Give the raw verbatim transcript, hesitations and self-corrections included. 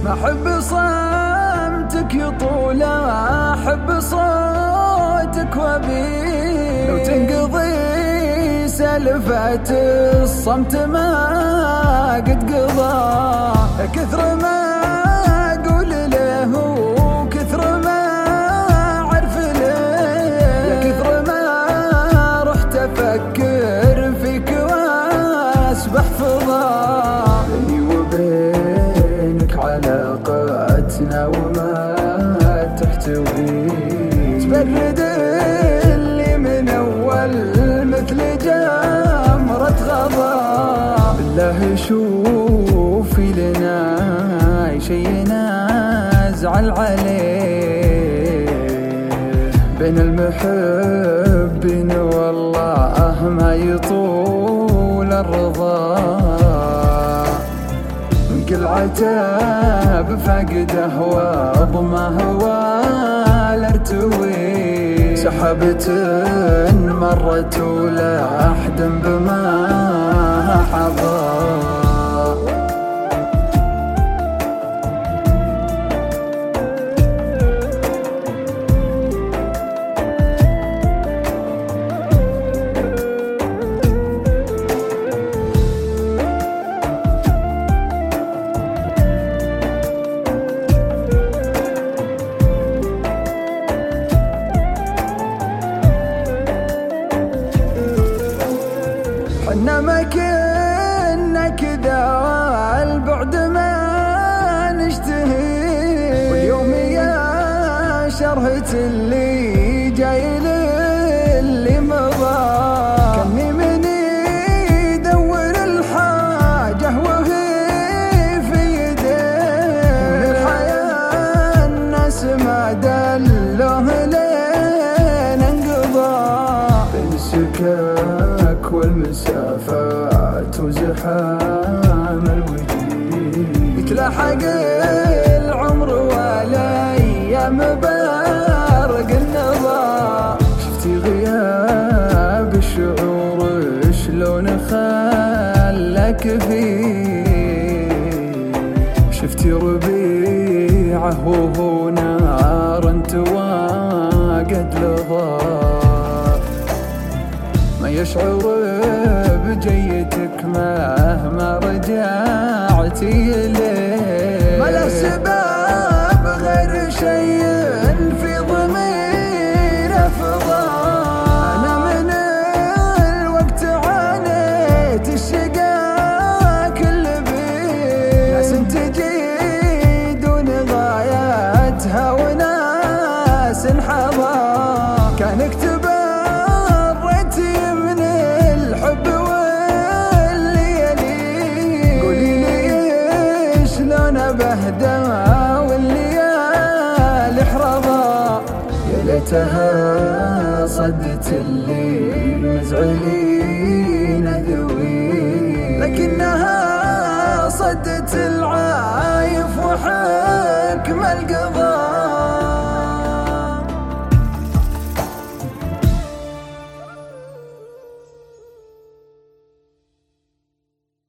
أحب صمتك يطول، أحب صوتك وبي لو تنقضي سلفة الصمت ما قد قضى. كثر ما أقول له وكثر ما أعرف له، يا كثر ما رحت أفكر فيك وأسبح فضا. بيني وبينك علاقتنا وما تحتوي، تبرد اللي من أول مثل جمرة غضا. بالله شوفي لنا شي نزعل عليه، بين المحبين والله ما يطول الرضا. من كل عتاب فقده وضمه والارتوي، سحبت مرت ولا أحد بما حظى. حنا ما كنا كذا البعد ما نشتهي، واليوم يا شرهة اللي جاي للي مضى. كني من يدور الحاجة وهي في يديه، من الحياة الناس ما دلوه لين انقضى. بين السكاك والمسافات وزحام الوجود، يتلاحق العمر والايام بارق النظى. شفتي غياب الشعور شلون خلاك فيه، شفتي ربيعه وهو نار انت واقد لظى. ما يشعر بجيتك مهما رجعتي إليه، ما له سبب غير شيء في ضميره فضى. أنا من الوقت عانيت الشقا كل بيه، ناس تجي دون غايتها وناس انحضى. كان اكتب بهدى والليالي حرضا. يا ليتها صدت اللي مزعلين ذوي، لكنها صدت العايف وحكم القلب.